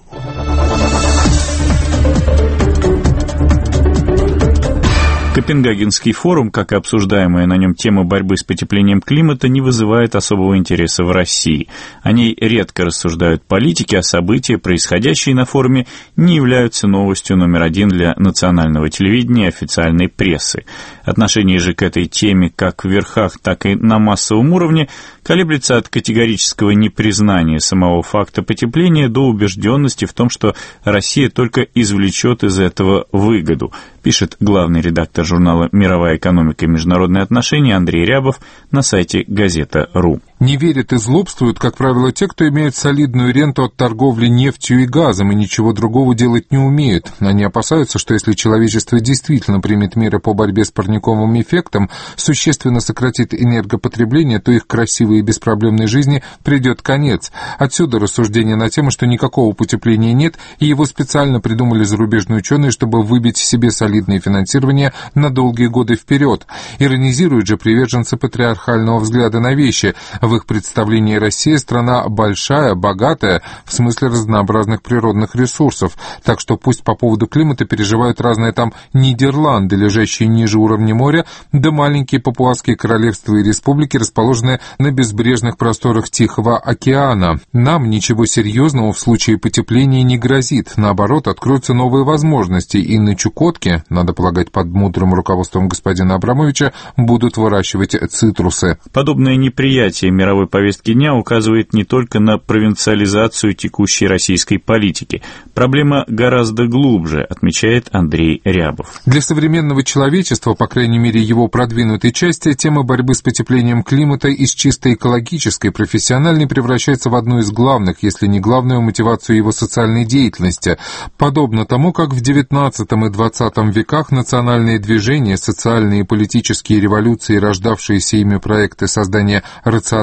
Копенгагенский форум, как и обсуждаемая на нем тема борьбы с потеплением климата, не вызывает особого интереса в России. О ней редко рассуждают политики, а события, происходящие на форуме, не являются новостью номер один для национального телевидения и официальной прессы. Отношение же к этой теме как в верхах, так и на массовом уровне колеблется от категорического непризнания самого факта потепления до убежденности в том, что Россия только извлечет из этого выгоду, пишет главный редактор журнала «Мировая экономика и международные отношения» Андрей Рябов на сайте газета точка ру. Не верят и злобствуют, как правило, те, кто имеет солидную ренту от торговли нефтью и газом и ничего другого делать не умеют. Они опасаются, что если человечество действительно примет меры по борьбе с парниковым эффектом, существенно сократит энергопотребление, то их красивой и беспроблемной жизни придет конец. Отсюда рассуждение на тему, что никакого потепления нет, и его специально придумали зарубежные ученые, чтобы выбить себе солидное финансирование на долгие годы вперед. Иронизируют же приверженцы патриархального взгляда на вещи. В их представлении Россия страна большая, богатая, в смысле разнообразных природных ресурсов, так что пусть по поводу климата переживают разные там Нидерланды, лежащие ниже уровня моря, да маленькие папуасские королевства и республики, расположенные на безбрежных просторах Тихого океана. Нам ничего серьезного в случае потепления не грозит, наоборот, откроются новые возможности, и на Чукотке, надо полагать, под мудрым руководством господина Абрамовича, будут выращивать цитрусы. Подобное неприятие мировой повестки дня указывает не только на провинциализацию текущей российской политики. Проблема гораздо глубже, отмечает Андрей Рябов. Для современного человечества, по крайней мере его продвинутой части, тема борьбы с потеплением климата из чисто экологической, профессиональной превращается в одну из главных, если не главную мотивацию его социальной деятельности. Подобно тому, как в девятнадцатом и двадцатом веках национальные движения, социальные и политические революции, рождавшиеся ими проекты создания рациональных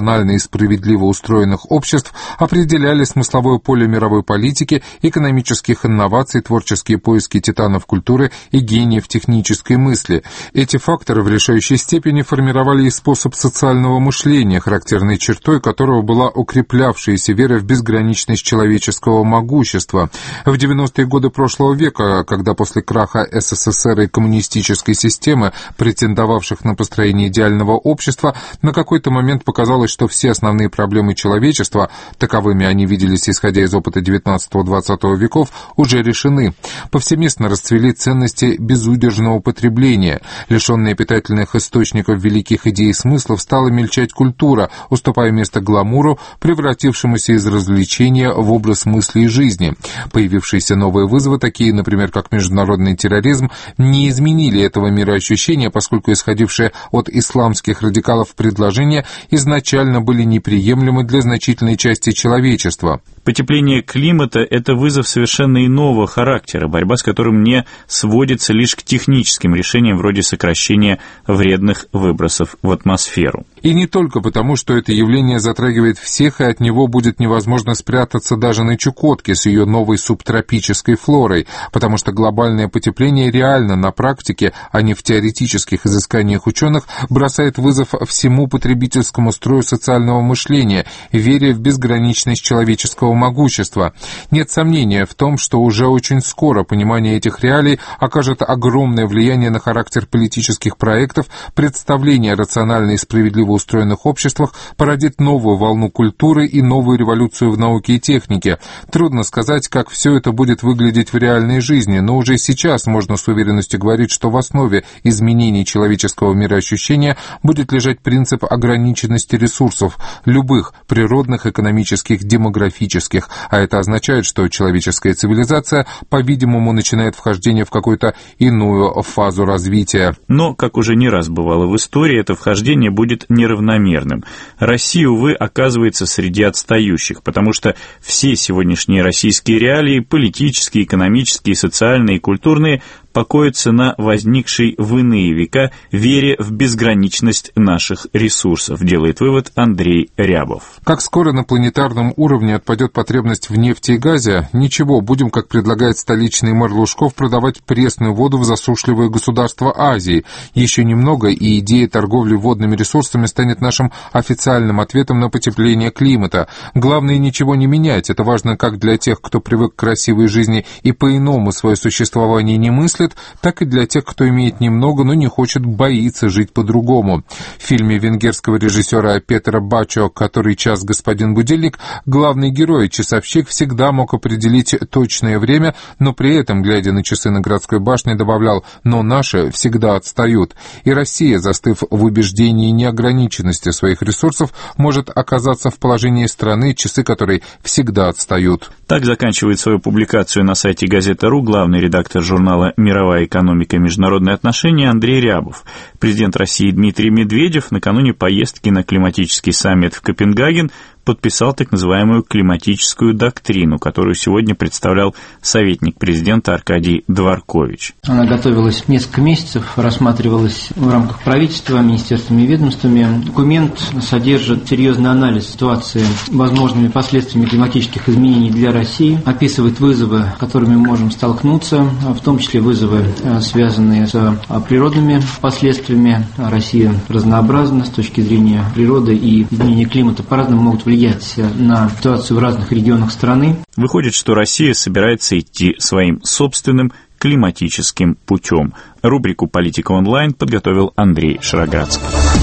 рационально и справедливо устроенных обществ определяли смысловое поле мировой политики, экономических инноваций, творческие поиски титанов культуры и гениев технической мысли. Эти факторы в решающей степени формировали и способ социального мышления, характерной чертой которого была укреплявшаяся вера в безграничность человеческого могущества. В девяностые годы прошлого века, когда после краха СССР и коммунистической системы, претендовавших на построение идеального общества, на какой-то момент показалось, что все основные проблемы человечества, таковыми они виделись исходя из опыта девятнадцатого-двадцатого веков, уже решены. Повсеместно расцвели ценности безудержного потребления. Лишенная питательных источников великих идей и смыслов стала мельчать культура, уступая место гламуру, превратившемуся из развлечения в образ мысли и жизни. Появившиеся новые вызовы, такие, например, как международный терроризм, не изменили этого мироощущения, поскольку исходившие от исламских радикалов предложения изначально были неприемлемы для значительной части человечества. Потепление климата – это вызов совершенно иного характера, борьба с которым не сводится лишь к техническим решениям вроде сокращения вредных выбросов в атмосферу. И не только потому, что это явление затрагивает всех, и от него будет невозможно спрятаться даже на Чукотке с ее новой субтропической флорой, потому что глобальное потепление реально на практике, а не в теоретических изысканиях ученых, бросает вызов всему потребительскому строю социального мышления, вере в безграничность человеческого могущества. Нет сомнения в том, что уже очень скоро понимание этих реалий окажет огромное влияние на характер политических проектов, представление о рационально и справедливо устроенных обществах породит новую волну культуры и новую революцию в науке и технике. Трудно сказать, как все это будет выглядеть в реальной жизни, но уже сейчас можно с уверенностью говорить, что в основе изменений человеческого мироощущения будет лежать принцип ограниченности ресурсов, любых природных, экономических, демографических, а это означает, что человеческая цивилизация, по-видимому, начинает вхождение в какую-то иную фазу развития. Но, как уже не раз бывало в истории, это вхождение будет неравномерным. Россия, увы, оказывается среди отстающих, потому что все сегодняшние российские реалии, политические, экономические, социальные и культурные, покоятся на возникшей в иные века вере в безграничность наших ресурсов, делает вывод Андрей Рябов. Как скоро на планетарном уровне отпадет потребность в нефти и газе, ничего, будем, как предлагает столичный мэр Лужков, продавать пресную воду в засушливые государства Азии. Еще немного, и идея торговли водными ресурсами станет нашим официальным ответом на потепление климата. Главное, ничего не менять. Это важно как для тех, кто привык к красивой жизни и по-иному свое существование не мыслит, так и для тех, кто имеет немного, но не хочет, боится жить по-другому. В фильме венгерского режиссера Петера Бачо «Который час, господин будильник» главный герой, часовщик, всегда мог определить точное время, но при этом, глядя на часы на городской башне, добавлял: «Но наши всегда отстают». И Россия, застыв в убеждении неограниченности своих ресурсов, может оказаться в положении страны, часы которой всегда отстают. Так заканчивает свою публикацию на сайте Газета.ру главный редактор журнала «Мировая экономика и международные отношения» Андрей Рябов. Президент России Дмитрий Медведев накануне поездки на климатический саммит в Копенгаген подписал так называемую климатическую доктрину, которую сегодня представлял советник президента Аркадий Дворкович. Она готовилась несколько месяцев, рассматривалась в рамках правительства, министерствами и ведомствами. Документ содержит серьезный анализ ситуации возможными последствиями климатических изменений для России, описывает вызовы, с которыми мы можем столкнуться, в том числе вызовы, связанные с природными последствиями. Россия разнообразна с точки зрения природы, и изменения климата по-разному могут влиять на ситуацию в разных регионах страны. Выходит, что Россия собирается идти своим собственным климатическим путем. Рубрику «Политика онлайн» подготовил Андрей Шароградский.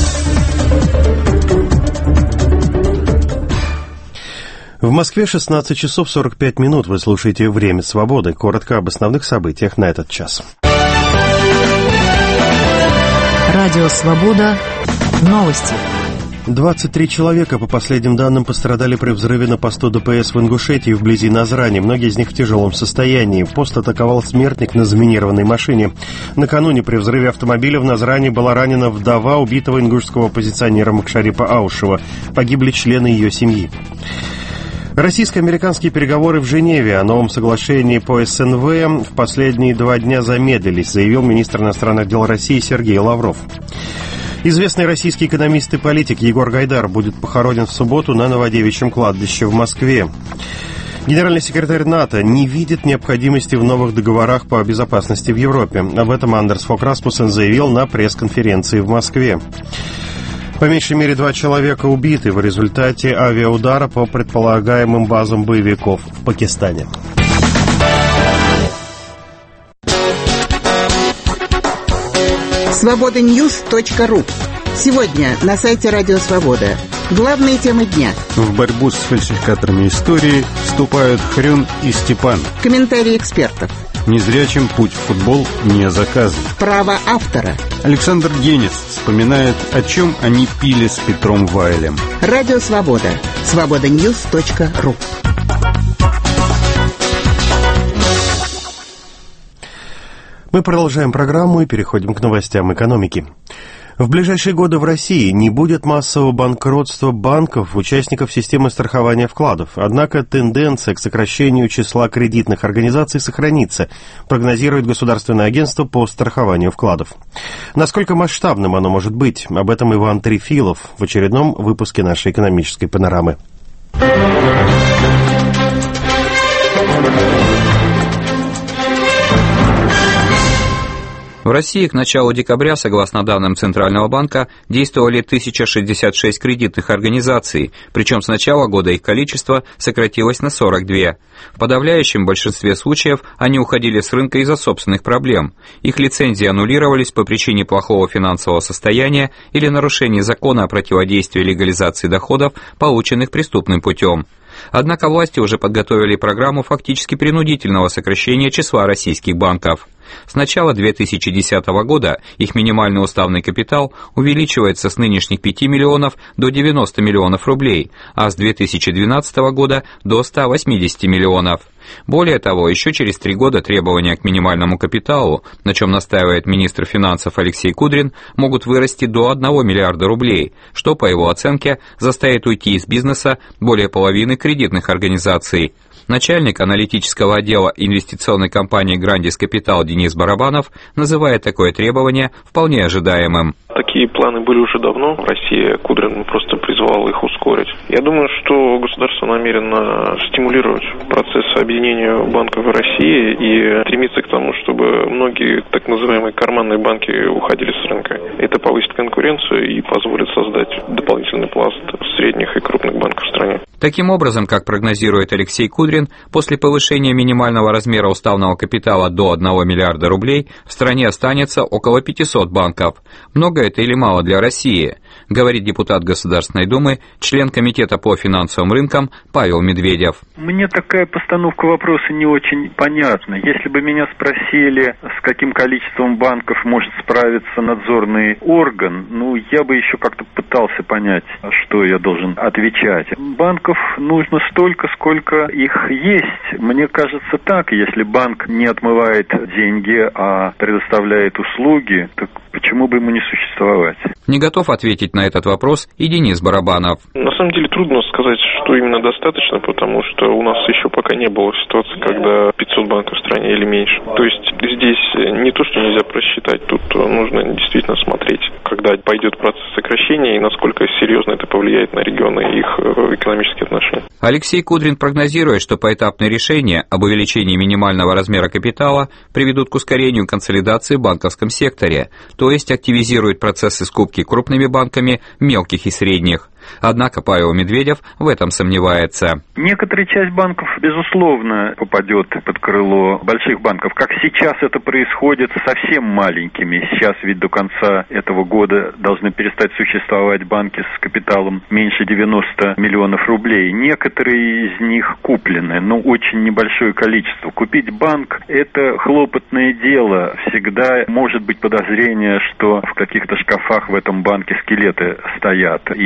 В Москве шестнадцать часов сорок пять минут. Вы слушаете «Время свободы». Коротко об основных событиях на этот час. Радио «Свобода». Новости. двадцать три человека, по последним данным, пострадали при взрыве на посту ДПС в Ингушетии вблизи Назрани. Многие из них в тяжелом состоянии. Пост атаковал смертник на заминированной машине. Накануне при взрыве автомобиля в Назрани была ранена вдова убитого ингушского оппозиционера Макшарипа Аушева. Погибли члены ее семьи. Российско-американские переговоры в Женеве о новом соглашении по СНВ в последние два дня замедлились, заявил министр иностранных дел России Сергей Лавров. Известный российский экономист и политик Егор Гайдар будет похоронен в субботу на Новодевичьем кладбище в Москве. Генеральный секретарь НАТО не видит необходимости в новых договорах по безопасности в Европе. Об этом Андерс Фок Распуссен заявил на пресс-конференции в Москве. По меньшей мере два человека убиты в результате авиаудара по предполагаемым базам боевиков в Пакистане. свобода ньюс точка ру. Сегодня на сайте Радио Свобода. Главные темы дня. В борьбу с фальсификаторами истории вступают Хрюн и Степан. Комментарии экспертов. Незрячим путь в футбол не заказан. Право автора. Александр Генис вспоминает, о чем они пили с Петром Вайлем. Радио Свобода. свобода ньюс точка ру. Мы продолжаем программу и переходим к новостям экономики. В ближайшие годы в России не будет массового банкротства банков, участников системы страхования вкладов. Однако тенденция к сокращению числа кредитных организаций сохранится, прогнозирует Государственное агентство по страхованию вкладов. Насколько масштабным оно может быть? Об этом Иван Трефилов в очередном выпуске нашей экономической панорамы. В России к началу декабря, согласно данным Центрального банка, действовали тысяча шестьдесят шесть кредитных организаций, причем с начала года их количество сократилось на сорок два. В подавляющем большинстве случаев они уходили с рынка из-за собственных проблем. Их лицензии аннулировались по причине плохого финансового состояния или нарушения закона о противодействии легализации доходов, полученных преступным путем. Однако власти уже подготовили программу фактически принудительного сокращения числа российских банков. С начала две тысячи десятого года их минимальный уставный капитал увеличивается с нынешних пяти миллионов до девяноста миллионов рублей, а с две тысячи двенадцатого года до ста восьмидесяти миллионов. Более того, еще через три года требования к минимальному капиталу, на чем настаивает министр финансов Алексей Кудрин, могут вырасти до одного миллиарда рублей, что, по его оценке, заставит уйти из бизнеса более половины кредитных организаций. Начальник аналитического отдела инвестиционной компании «Грандис Капитал» Денис Барабанов называет такое требование вполне ожидаемым. Такие планы были уже давно в России, Кудрин просто призвал их ускорить. Я думаю, что государство намерено стимулировать процесс объединения банков в России и стремиться к тому, чтобы многие так называемые карманные банки уходили с рынка. Это повысит конкуренцию и позволит создать дополнительный пласт средних и крупных банков в стране. Таким образом, как прогнозирует Алексей Кудрин, после повышения минимального размера уставного капитала до одного миллиарда рублей в стране останется около пятисот банков. Много это или мало для России, говорит депутат Государственной Думы, член Комитета по финансовым рынкам Павел Медведев. Мне такая постановка вопроса не очень понятна. Если бы меня спросили, с каким количеством банков может справиться надзорный орган, ну, я бы еще как-то пытался понять, что я должен отвечать. Банков нужно столько, сколько их есть. Мне кажется так, если банк не отмывает деньги, а предоставляет услуги, так почему бы ему не существовать? Не готов ответить на этот вопрос и Денис Барабанов. На самом деле трудно сказать, что именно достаточно, потому что у нас еще пока не было ситуации, когда пятьсот банков в стране или меньше. То есть здесь не то, что нельзя просчитать, тут нужно действительно смотреть, когда пойдет процесс сокращения и насколько серьезно это повлияет на регионы и их экономические отношения. Алексей Кудрин прогнозирует, что поэтапные решения об увеличении минимального размера капитала приведут к ускорению консолидации в банковском секторе, то есть активизируют процессы скупки крупными банками мелких и средних. Однако Павел Медведев в этом сомневается. Некоторая часть банков, безусловно, попадет под крыло больших банков. Как сейчас это происходит с совсем маленькими. Сейчас ведь до конца этого года должны перестать существовать банки с капиталом меньше девяноста миллионов рублей. Некоторые из них куплены, но очень небольшое количество. Купить банк – это хлопотное дело. Всегда может быть подозрение, что в каких-то шкафах в этом банке скелеты стоят, и от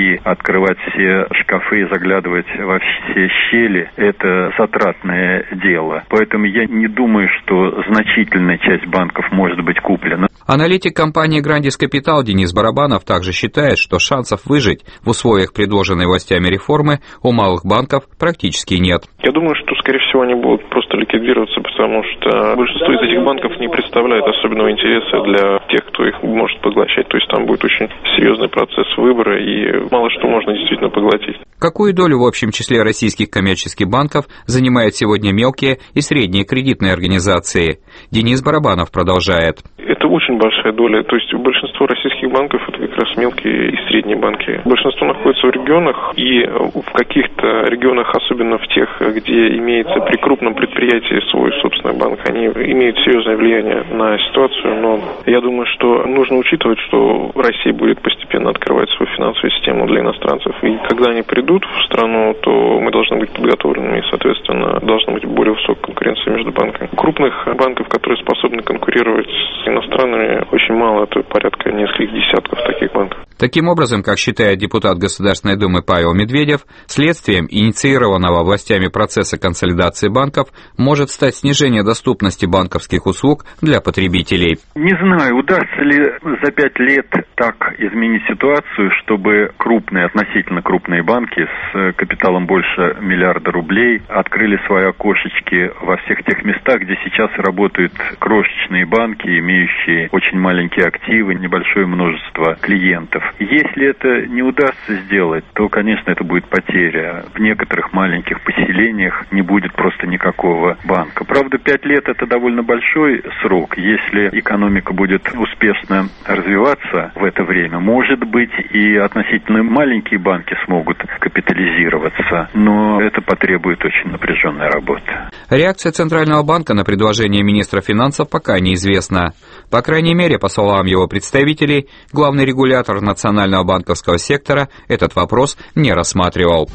вскрывать все шкафы и заглядывать во все щели – это затратное дело. Поэтому я не думаю, что значительная часть банков может быть куплена. Аналитик компании «Грандис Капитал» Денис Барабанов также считает, что шансов выжить в условиях предложенной властями реформы у малых банков практически нет. Я думаю, что, скорее всего, они будут просто ликвидироваться, потому что большинство из этих банков не представляет особенного интереса для тех, кто их может поглощать. То есть там будет очень серьезный процесс выбора, и мало что можно действительно поглотить. Какую долю в общем числе российских коммерческих банков занимают сегодня мелкие и средние кредитные организации? Денис Барабанов продолжает. Это очень большая доля. То есть большинство российских банков – это как раз мелкие и средние банки. Большинство находится в регионах, и в каких-то регионах, особенно в тех, где имеется при крупном предприятии свой собственный банк, они имеют серьезное влияние на ситуацию. Но я думаю, что нужно учитывать, что Россия будет постепенно открывать свою финансовую систему для иностранцев. И когда они придут в страну, то мы должны быть подготовленными, и, соответственно, должна быть более высокая конкуренция между банками. Крупных банков, которые способны конкурировать с иностранными, очень мало, это порядка нескольких десятков таких банков. Таким образом, как считает депутат Государственной Думы Павел Медведев, следствием инициированного властями процесса консолидации банков может стать снижение доступности банковских услуг для потребителей. Не знаю, удастся ли за пять лет так изменить ситуацию, чтобы крупные, относительно крупные банки с капиталом больше миллиарда рублей открыли свои окошечки во всех тех местах, где сейчас работают крошечные банки, имеющие очень маленькие активы, небольшое множество клиентов. Если это не удастся сделать, то, конечно, это будет потеря. В некоторых маленьких поселениях не будет просто никакого банка. Правда, пять лет – это довольно большой срок. Если экономика будет успешно развиваться в это время, может быть, и относительно маленькие банки смогут капитализироваться, но это потребует очень напряженной работы. Реакция Центрального банка на предложение министра финансов пока неизвестна. По крайней мере, по словам его представителей, главный регулятор национального банковского сектора этот вопрос не рассматривал.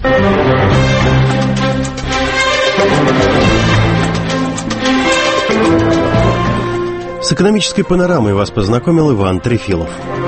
С экономической панорамой вас познакомил Иван Трефилов.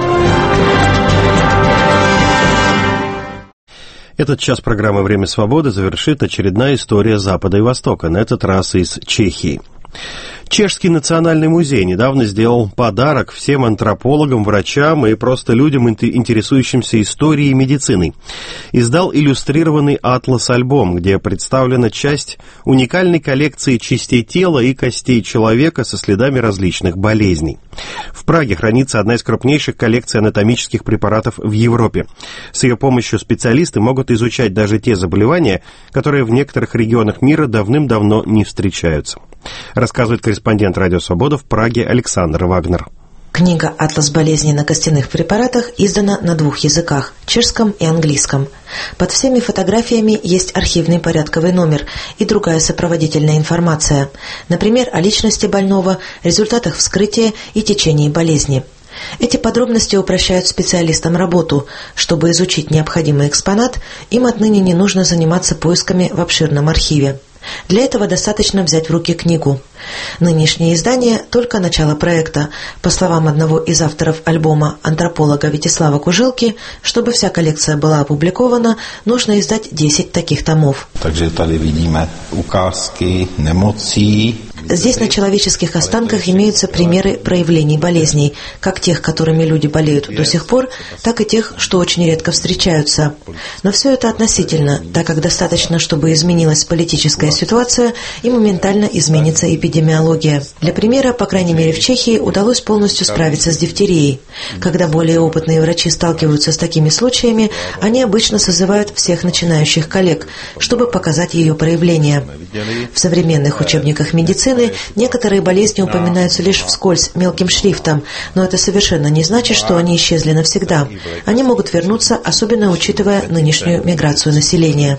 Этот час программы «Время свободы» завершит очередная история Запада и Востока, на этот раз из Чехии. Чешский национальный музей недавно сделал подарок всем антропологам, врачам и просто людям, интересующимся историей и медициной. Издал иллюстрированный атлас-альбом, где представлена часть уникальной коллекции частей тела и костей человека со следами различных болезней. В Праге хранится одна из крупнейших коллекций анатомических препаратов в Европе. С ее помощью специалисты могут изучать даже те заболевания, которые в некоторых регионах мира давным-давно не встречаются. Рассказывает корреспондент «Радио Свобода» в Праге Александр Вагнер. Книга «Атлас болезней на костяных препаратах» издана на двух языках – чешском и английском. Под всеми фотографиями есть архивный порядковый номер и другая сопроводительная информация, например, о личности больного, результатах вскрытия и течении болезни. Эти подробности упрощают специалистам работу. Чтобы изучить необходимый экспонат, им отныне не нужно заниматься поисками в обширном архиве. Для этого достаточно взять в руки книгу. Нынешнее издание – только начало проекта. По словам одного из авторов альбома, антрополога Вячеслава Кужилки, чтобы вся коллекция была опубликована, нужно издать десять таких томов. Takže tady vidíme ukázky nemocí. Здесь на человеческих останках имеются примеры проявлений болезней, как тех, которыми люди болеют до сих пор, так и тех, что очень редко встречаются. Но все это относительно, так как достаточно, чтобы изменилась политическая ситуация и моментально изменится эпидемиология. Для примера, по крайней мере в Чехии, удалось полностью справиться с дифтерией. Когда более опытные врачи сталкиваются с такими случаями, они обычно созывают всех начинающих коллег, чтобы показать ее проявления. В современных учебниках медицины некоторые болезни упоминаются лишь вскользь, мелким шрифтом, но это совершенно не значит, что они исчезли навсегда. Они могут вернуться, особенно учитывая нынешнюю миграцию населения.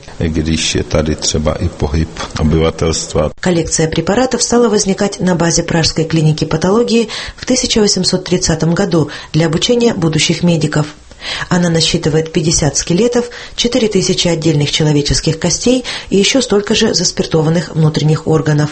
Коллекция препаратов стала возникать на базе Пражской клиники патологии в тысяча восемьсот тридцатом году для обучения будущих медиков. Она насчитывает пятьдесят скелетов, четыре тысячи отдельных человеческих костей и еще столько же заспиртованных внутренних органов.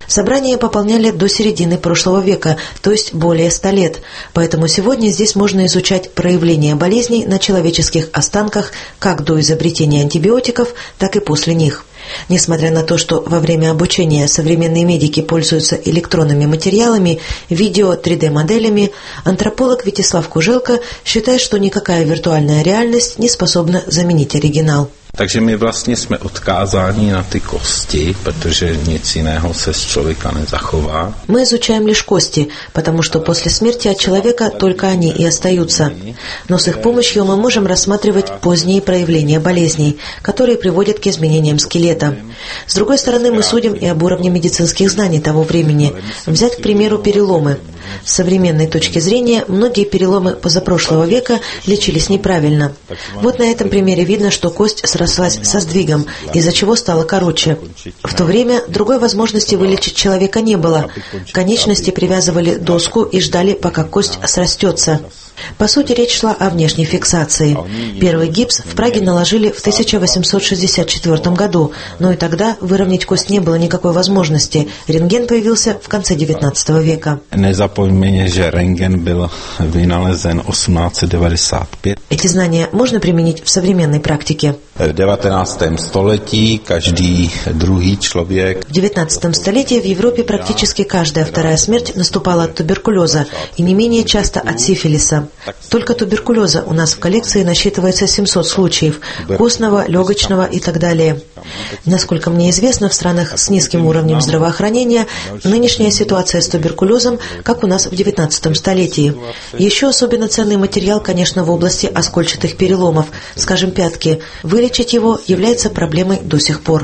Собрания пополняли до середины прошлого века, то есть более ста лет, поэтому сегодня здесь можно изучать проявления болезней на человеческих останках как до изобретения антибиотиков, так и после них. Несмотря на то, что во время обучения современные медики пользуются электронными материалами, видео, три дэ-моделями, антрополог Вячеслав Кужелка считает, что никакая виртуальная реальность не способна заменить оригинал. Takže my vlastně jsme odkázáni na ty kosti, protože nic jiného se z člověka nezachová. Мы изучаем лишь кости, потому что после смерти от человека только они и остаются. Но с их помощью мы можем рассматривать поздние проявления болезней, которые приводят к изменениям скелета. С другой стороны, мы судим и об уровне медицинских знаний того времени. Взять, к примеру, переломы. С современной точки зрения, многие переломы позапрошлого века лечились неправильно. Вот на этом примере видно, что кость срослась со сдвигом, из-за чего стала короче. В то время другой возможности вылечить человека не было. К конечности привязывали доску и ждали, пока кость срастется. По сути, речь шла о внешней фиксации. Первый гипс в Праге наложили в тысяча восемьсот шестьдесят четвёртом году, но и тогда выровнять кость не было никакой возможности. Рентген появился в конце девятнадцатого века. Nezapomeňme, že rentgen byl vynalezen osmnáct devadesát pět. Эти знания можно применить в современной практике. V devatenáctém století každý druhý člověk. В девятнадцатом столетии в Европе практически каждая вторая смерть наступала от туберкулеза и не менее часто от сифилиса. Только туберкулеза у нас в коллекции насчитывается семьсот случаев, костного, легочного и так далее. Насколько мне известно, в странах с низким уровнем здравоохранения нынешняя ситуация с туберкулезом, как у нас в девятнадцатом столетии. Еще особенно ценный материал, конечно, в области оскольчатых переломов, скажем, пятки. Вылечить его является проблемой до сих пор.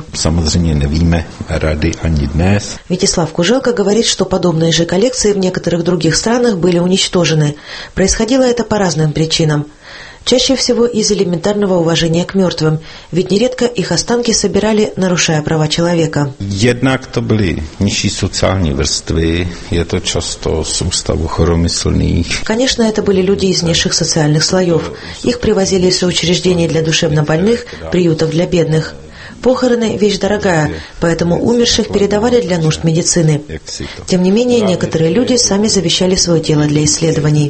Вячеслав Кужелка говорит, что подобные же коллекции в некоторых других странах были уничтожены. Происходило это по разным причинам. Чаще всего из элементарного уважения к мертвым, ведь нередко их останки собирали, нарушая права человека. Jednak to byly nižší sociální vrstvy, je to často z ústavu choromyslných. Конечно, это были люди из низших социальных слоев. Их привозили из учреждений для душевнобольных, приютов для бедных. Похороны – вещь дорогая, поэтому умерших передавали для нужд медицины. Тем не менее, некоторые люди сами завещали свое тело для исследований.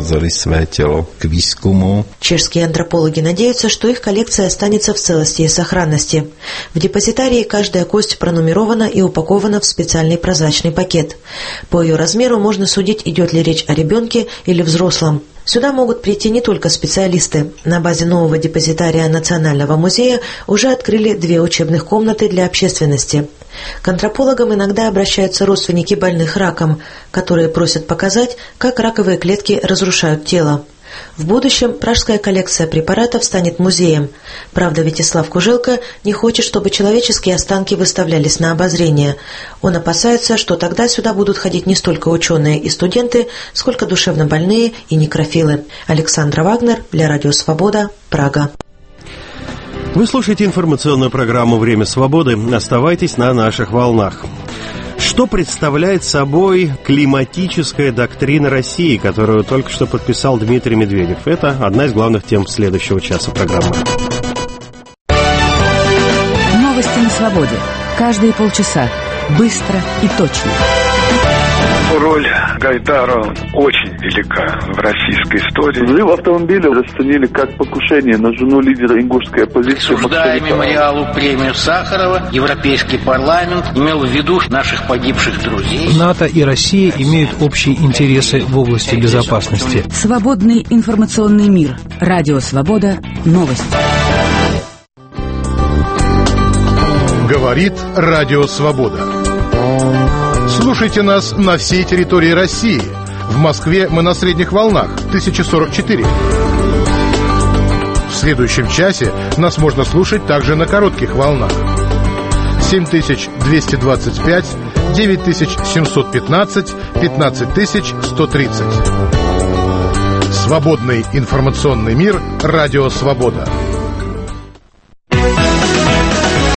Чешские антропологи надеются, что их коллекция останется в целости и сохранности. В депозитарии каждая кость пронумерована и упакована в специальный прозрачный пакет. По ее размеру можно судить, идет ли речь о ребенке или взрослом. Сюда могут прийти не только специалисты. На базе нового депозитария Национального музея уже открыли две учебных комнаты для общественности. К антропологам иногда обращаются родственники больных раком, которые просят показать, как раковые клетки разрушают тело. В будущем пражская коллекция препаратов станет музеем. Правда, Вячеслав Кужелка не хочет, чтобы человеческие останки выставлялись на обозрение. Он опасается, что тогда сюда будут ходить не столько ученые и студенты, сколько душевнобольные и некрофилы. Александра Вагнер для Радио Свобода, Прага. Вы слушаете информационную программу «Время свободы». Оставайтесь на наших волнах. Что представляет собой климатическая доктрина России, которую только что подписал Дмитрий Медведев? Это одна из главных тем следующего часа программы. Новости на свободе. Каждые полчаса. Быстро и точно. Роль Гайдара очень велика в российской истории. Взрыв автомобиля расценили как покушение на жену лидера ингушской оппозиции. Присуждая мемориалу премию Сахарова, Европейский парламент имел в виду наших погибших друзей. НАТО и Россия имеют общие интересы в области безопасности. Свободный информационный мир. Радио Свобода. Новости. Говорит Радио Свобода. Слушайте нас на всей территории России. В Москве мы на средних волнах тысяча сорок четыре. В следующем часе нас можно слушать также на коротких волнах. семь тысяч двести двадцать пять, девять тысяч семьсот пятнадцать, пятнадцать тысяч сто тридцать. Свободный информационный мир. Радио Свобода.